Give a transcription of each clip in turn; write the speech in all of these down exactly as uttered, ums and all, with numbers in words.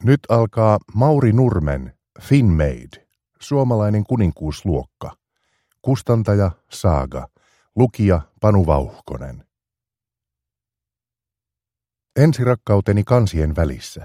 Nyt alkaa Mauri Nurmen Finmade, suomalainen kuninkuusluokka. Kustantaja Saaga, lukija Panu Vauhkonen. Ensirakkauteni kansien välissä.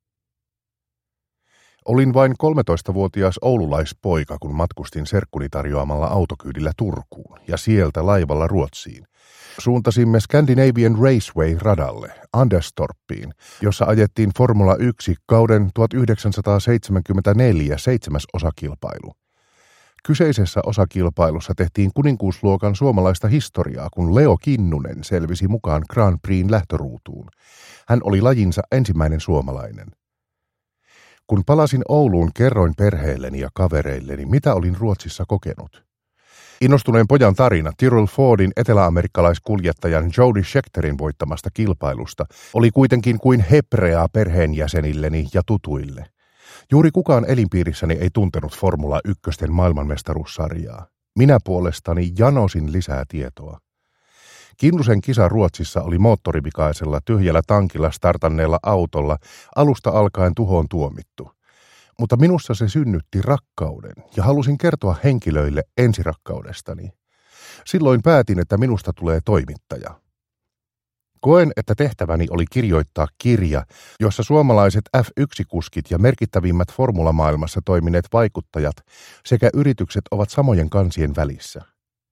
Olin vain kolmetoistavuotias oululaispoika, kun matkustin serkkuni tarjoamalla autokyydillä Turkuun ja sieltä laivalla Ruotsiin. Suuntasimme Scandinavian Raceway-radalle, Anderstorpiin, jossa ajettiin Formula yksi kauden tuhatyhdeksänsataaseitsemänkymmentäneljä seitsemäs osakilpailu. Kyseisessä osakilpailussa tehtiin kuninkuusluokan suomalaista historiaa, kun Leo Kinnunen selvisi mukaan Grand Prixin lähtöruutuun. Hän oli lajinsa ensimmäinen suomalainen. Kun palasin Ouluun, kerroin perheelleni ja kavereilleni, mitä olin Ruotsissa kokenut. Innostuneen pojan tarina Tyrrell Fordin eteläamerikkalaiskuljettajan Jody Schechterin voittamasta kilpailusta oli kuitenkin kuin hebreaa perheenjäsenilleni ja tutuille. Juuri kukaan elinpiirissäni ei tuntenut Formula ykkösten maailmanmestaruussarjaa. Minä puolestani janosin lisää tietoa. Kinnusen kisa Ruotsissa oli moottorivikaisella tyhjällä tankilla startanneella autolla alusta alkaen tuhoon tuomittu. Mutta minussa se synnytti rakkauden ja halusin kertoa henkilöille ensirakkaudestani. Silloin päätin, että minusta tulee toimittaja. Koen, että tehtäväni oli kirjoittaa kirja, jossa suomalaiset F yksi -kuskit ja merkittävimmät formulamaailmassa toimineet vaikuttajat sekä yritykset ovat samojen kansien välissä.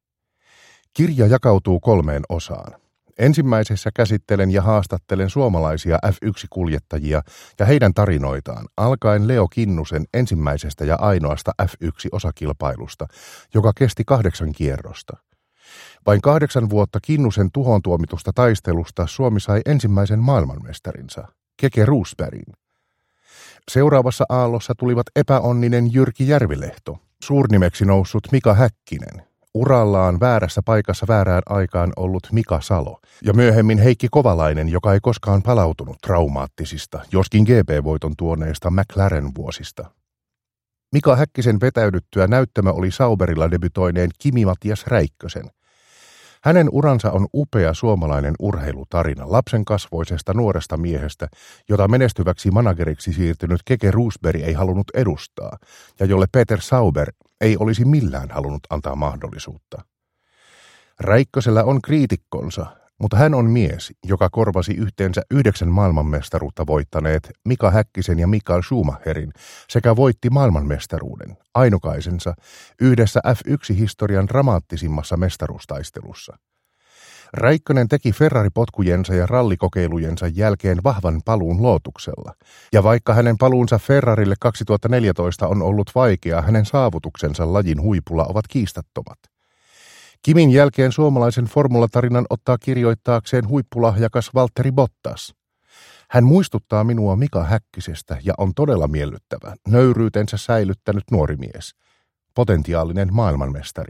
Kirja jakautuu kolmeen osaan. Ensimmäisessä käsittelen ja haastattelen suomalaisia F yksi -kuljettajia ja heidän tarinoitaan, alkaen Leo Kinnusen ensimmäisestä ja ainoasta F yksi -osakilpailusta, joka kesti kahdeksan kierrosta. Vain kahdeksan vuotta Kinnusen tuhoon tuomitusta taistelusta Suomi sai ensimmäisen maailmanmestarinsa, Keke Rosbergin. Seuraavassa aallossa tulivat epäonninen Jyrki Järvilehto, suurnimeksi noussut Mika Häkkinen, urallaan väärässä paikassa väärään aikaan ollut Mika Salo ja myöhemmin Heikki Kovalainen, joka ei koskaan palautunut traumaattisista, joskin G P-voiton tuoneista McLaren-vuosista. Mika Häkkisen vetäydyttyä näyttämö oli Sauberilla debytoineen Kimi-Matias Räikkösen. Hänen uransa on upea suomalainen urheilutarina lapsen kasvoisesta nuoresta miehestä, jota menestyväksi manageriksi siirtynyt Keke Rosberg ei halunnut edustaa ja jolle Peter Sauber ei olisi millään halunnut antaa mahdollisuutta. Räikkösellä on kriitikkonsa, mutta hän on mies, joka korvasi yhteensä yhdeksän maailmanmestaruutta voittaneet Mika Häkkisen ja Michael Schumacherin sekä voitti maailmanmestaruuden, ainokaisensa, yhdessä F yksi -historian dramaattisimmassa mestaruustaistelussa. Räikkönen teki Ferrari-potkujensa ja rallikokeilujensa jälkeen vahvan paluun Lotuksella, ja vaikka hänen paluunsa Ferrarille kaksituhattaneljätoista on ollut vaikea, hänen saavutuksensa lajin huipulla ovat kiistattomat. Kimin jälkeen suomalaisen formulatarinan ottaa kirjoittaakseen huippulahjakas Valtteri Bottas. Hän muistuttaa minua Mika Häkkisestä ja on todella miellyttävä, nöyryytensä säilyttänyt nuori mies, potentiaalinen maailmanmestari.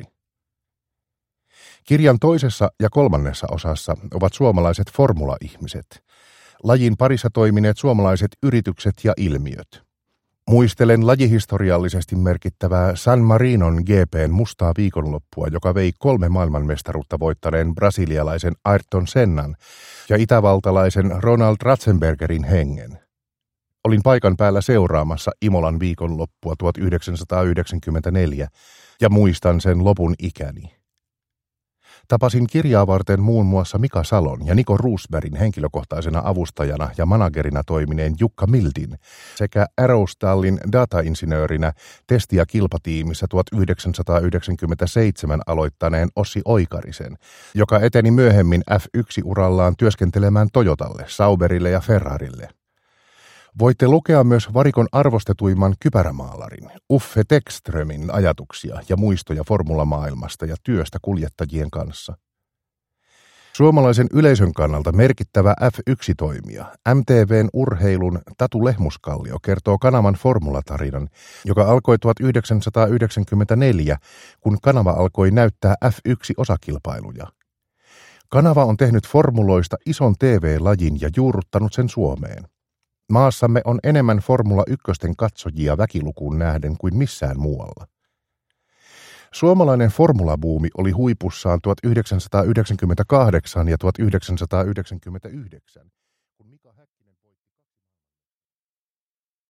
Kirjan toisessa ja kolmannessa osassa ovat suomalaiset formula-ihmiset, lajin parissa toimineet suomalaiset yritykset ja ilmiöt. Muistelen lajihistoriallisesti merkittävää San Marinon G P:n mustaa viikonloppua, joka vei kolme maailmanmestaruutta voittaneen brasilialaisen Ayrton Sennan ja itävaltalaisen Ronald Ratzenbergerin hengen. Olin paikan päällä seuraamassa Imolan viikonloppua tuhatyhdeksänsataayhdeksänkymmentäneljä ja muistan sen lopun ikäni. Tapasin kirjaa varten muun muassa Mika Salon ja Nico Rosbergin henkilökohtaisena avustajana ja managerina toimineen Jukka Mildin sekä Arrowstallin datainsinöörinä testi- ja kilpatiimissä tuhatyhdeksänsataayhdeksänkymmentäseitsemän aloittaneen Ossi Oikarisen, joka eteni myöhemmin F yksi -urallaan työskentelemään Toyotalle, Sauberille ja Ferrarille. Voitte lukea myös varikon arvostetuimman kypärämaalarin Uffe Tekströmin ajatuksia ja muistoja formulamaailmasta ja työstä kuljettajien kanssa. Suomalaisen yleisön kannalta merkittävä F yksi -toimija, M T V:n urheilun Tatu Lehmuskallio kertoo kanavan formulatarinan, joka alkoi tuhatyhdeksänsataayhdeksänkymmentäneljä, kun kanava alkoi näyttää F yksi -osakilpailuja. Kanava on tehnyt formuloista ison T V-lajin ja juurruttanut sen Suomeen. Maassamme on enemmän Formula ykkösten katsojia väkilukuun nähden kuin missään muualla. Suomalainen formulabuumi oli huipussaan tuhatyhdeksänsataayhdeksänkymmentäkahdeksan ja tuhatyhdeksänsataayhdeksänkymmentäyhdeksän.